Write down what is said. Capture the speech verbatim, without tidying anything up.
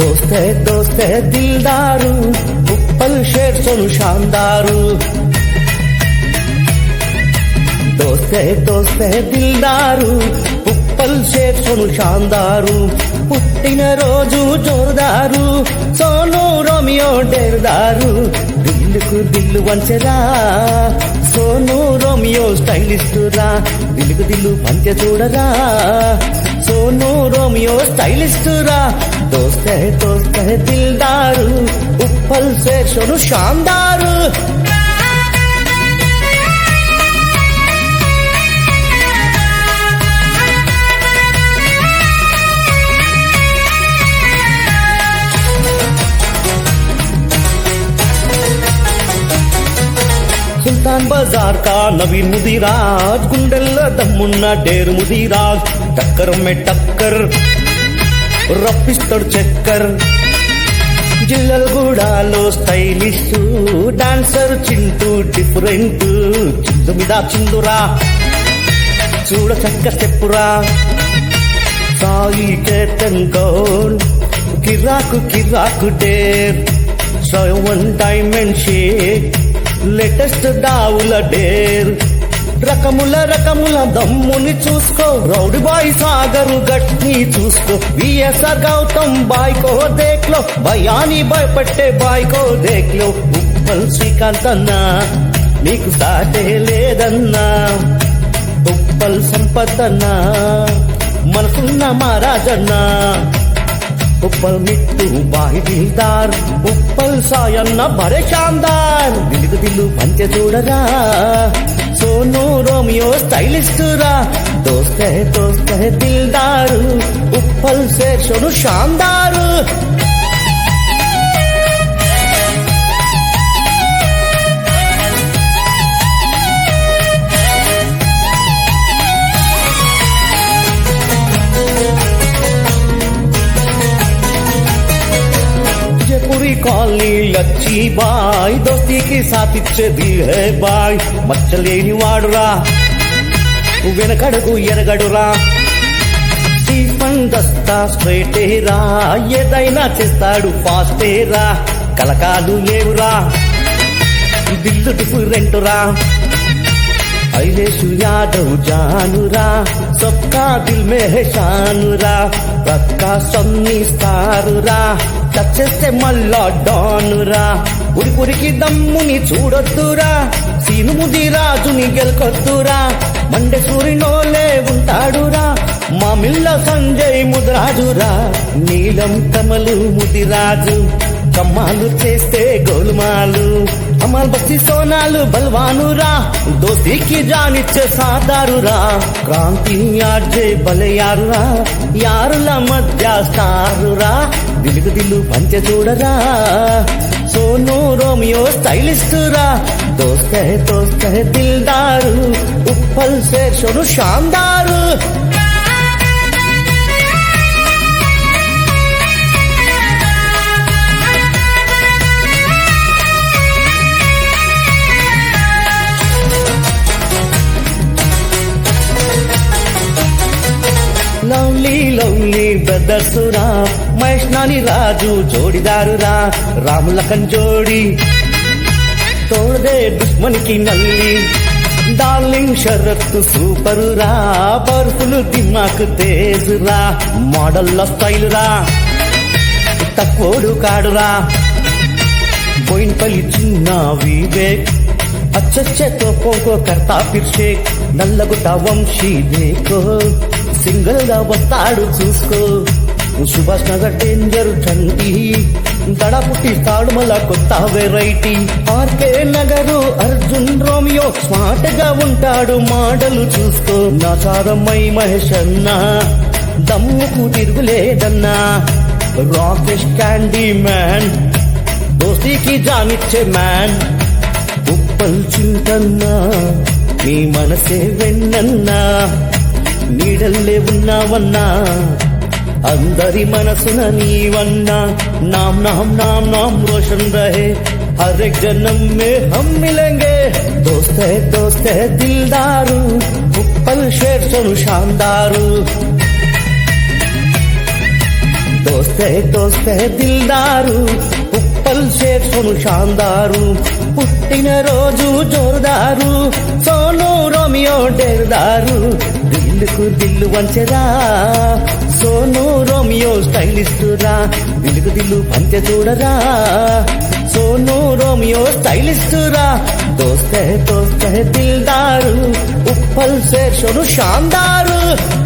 दोस्त है दोस्त है दिलदारू, उप्पल शेर सोनु शानदारू। दोस्त है दोस्त है दिलदारू, ఉప్పల్ షేర్ సోను షాందారు। పుట్టిన రోజు జోరుదారు, సోను రోమియో డేరుదారు। దిల్లుకు దిల్లు వంచరా, సోను రోమియో స్టైలిస్టురా। దిల్లుకు దిల్లు పంచ చూడరా, సోను రోమియో స్టైలిస్టురా। దోస్త్ హై దోస్త్ హై దిల్దారు, ఉప్పల్ షేర్ సోను షాందారు। सुल्तान बाजार का नवीन मुदीराज, गुंडल्ला दम्मुन्ना डेर मुदीराज। टक्कर में टक्कर रप्पिस्तड़ चक्कर, జిల్లల్గూడలో స్టైలిష్ డాన్సర్ చింటూ డిఫరెంట్। చిందు మీద చిందురా, చూడ చక్క స్టెప్పురా। సాయి కేతన్ గౌన్ కిరాకు కిరాకు డేర్, సెవెన్ డైమండ్ షేక్ లేటెస్ట్ దావుల డేర్। రకముల రకముల దమ్ముని చూసుకో, రౌడీ బాయ్ సాగరు గట్ని చూసుకో। విఎస్ఆర్ గౌతమ్ బాయ్ కో దేఖ్లో, భయాని భయపట్టే బాయ్ కో దేఖ్లో। ఉప్పల్ శ్రీకాంత్ అన్నా నీకు సాటే లేదన్నా, ఉప్పల్ సంపత్ అన్నా మనసున్న మహారాజన్నా। ఉప్పల్ మిట్టు బాయ్ దిల్దార్, ఉప్పల్ సాయన్న భరే శాందార్। దిల్లుకు దిల్లు పంచ చూడరా, సోను రోమియో స్టైలిస్టురా। దోస్త్ హై దోస్త్ హై దిల్దారు, ఉప్పల్ షేర్ సోను షాందారు। पूरी कॉलनी लच्छी बाय, दोस्ती के साथ इच्छे दिल है बाय। మచ్చలేని వాడురా, వెనకడుగు ఎరగడురా। స్టీఫన్ దస్తా స్ట్రైటేరా, ఏదైనా చేస్తాడు ఫాస్టేరా। కలకాలు లేవురా, దిల్లు డిఫరెంటురా। ఐలేషు యాదవ్ జానురా, సబ్కా దిల్ మే హై షానురా। పక్కా సన్నీ స్టారురా, టచ్ చేస్తే మళ్ళా డానురా। ఉరిపురికి దమ్ముని చూడొద్దురా, సీను ముదిరాజుని గెలకొద్దురా। మండే సూరినోలే ఉంటాడురా, మా మిల్ల సంజయ్ ముదిరాజురా। నీలం కమలు ముదిరాజు, కమ్మాలు చేస్తే గోలుమాలు। అమల్ బస్తి సోనాలు బల్వానురా, దోస్తీకి జానిచ్చే సాదారురా। క్రాంతి ఆర్జే బలయారురా, యారుల మధ్య స్టారురా। దిల్లుకు దిల్లు పంచ చూడరా, సోను రోమియో స్టైలిస్టురా। దోస్త్ హై దోస్త్ హై దిల్దారు, ఉప్పల్ షేర్ సోను షాందారు। లవ్లీ లవ్లీ బ్రదర్సురా, మహేష్ నాని రాజు జోడిదారురా। రాముల కంజోడి తోడే దుష్మన్ కి నల్లి, డార్లింగ్ షరత్ సూపరురా। పర్ఫుల్ దిమాక్ తేజురా, మోడల్ స్టైల్ రా, తక్కువడు కాడురా। బోయిన్పల్లి చిన్న వివేక్, अच्छे तोपों को करता फिर शेख। నల్లగుట్ట వంశీ దేకో, సింగిల్ గా వస్తాడు చూసుకో। సుభాష్ నగర్ డేంజర్ చంటి, దడ పుట్టిస్తాడు మళ్ళా కొత్త variety. R K Nagar Arjun Romeo, smart గా ఉంటాడు మోడల్ చూసుకో। నాచారమై మహేష్ అన్నా, దమ్ముకు తిరుగులేదన్నా। రాకేష్ క్యాండీ మ్యాన్, దోస్తీకి జానిచ్చే మ్యాన్। ఉప్పల్ చింతన్నా, నీ మనసే వెన్నన్నా। నీడల్లే ఉన్నావన్నా, అందరి మనసున నీవన్నా। नाम नाम नाम नाम रोशन रहे, हर एक जन्म में हम मिलेंगे। दोस्त है दोस्त है दिलदारू, उप्पल शेर सोनु शानदारू। దోస్తే దోస్తే దిల్దారు ఉప్పల్ షేర్సోను షాందారు పుట్టిన రోజు జోరుదారు సోను రోమియో డేరుదారు దిల్లుకు దిల్లు వంచెరా సోను రోమియో స్టైలిస్టురా దిల్లుకు దిల్లు పంచె చూడరా సోను రోమియో స్టైలిస్టురా దోస్తే దోస్తే దిల్దారు ఉప్పల్ షేర్సోను షాందారు